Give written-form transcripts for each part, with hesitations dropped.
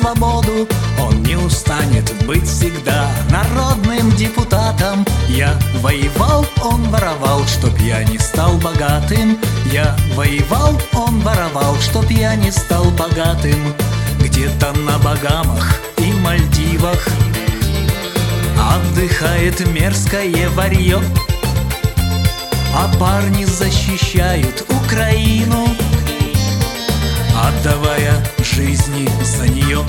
свободу. Он не устанет быть всегда народным депутатом. Я воевал, он воровал, чтоб я не стал богатым. Я воевал, он воровал, чтоб я не стал богатым. Где-то на Багамах и Мальдивах отдыхает мерзкое варьё, а парни защищают Украину, отдавая жизни за нее.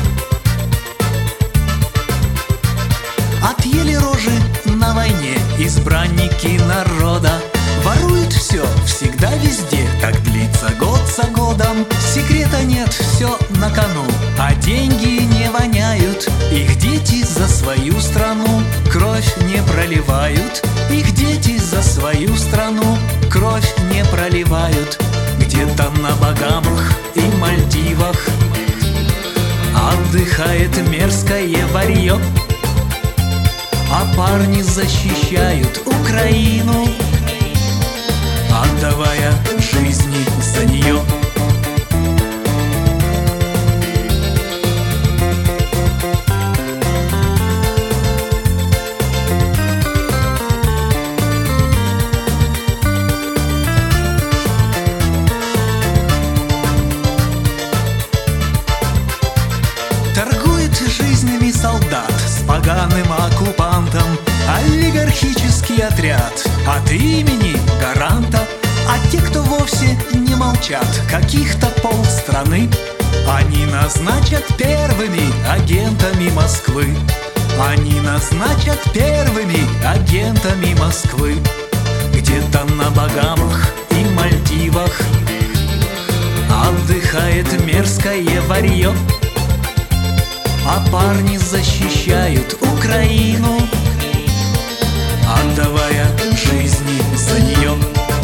Отъели рожи на войне избранники народа. Воруют все, всегда, везде, так длится год за годом. Секрета нет, все на кону, а деньги не воняют. Их дети за свою страну кровь не проливают. Их дети за свою страну кровь не проливают. Где-то на Багамах и Мальдивах отдыхает мерзкое варьё, а парни защищают Украину, отдавая жизни за нее. Торгует жизнями солдат с поганым оккупантом олигархический отряд от имени гаранта. А те, кто вовсе не молчат, каких-то полстраны, они назначат первыми агентами Москвы. Они назначат первыми агентами Москвы. Где-то на Багамах и Мальдивах отдыхает мерзкое варьё, а парни защищают Украину, отдавая жизни за нее.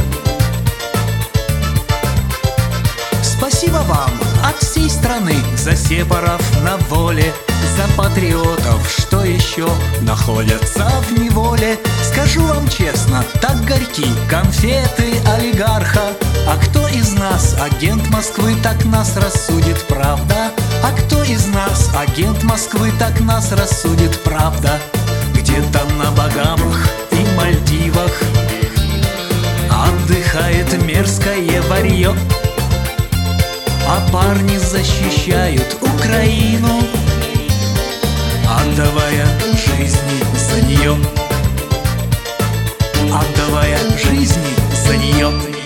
Спасибо вам от всей страны за сепаров на воле, за патриотов, что еще находятся в неволе. Скажу вам честно, так горьки конфеты олигарха. А кто из нас агент Москвы, так нас рассудит правда? А кто из нас агент Москвы, так нас рассудит правда? Где-то на Багамах и Мальдивах отдыхает мерзкое варьё, а парни защищают Украину, отдавая жизни за нее, отдавая жизни за нее.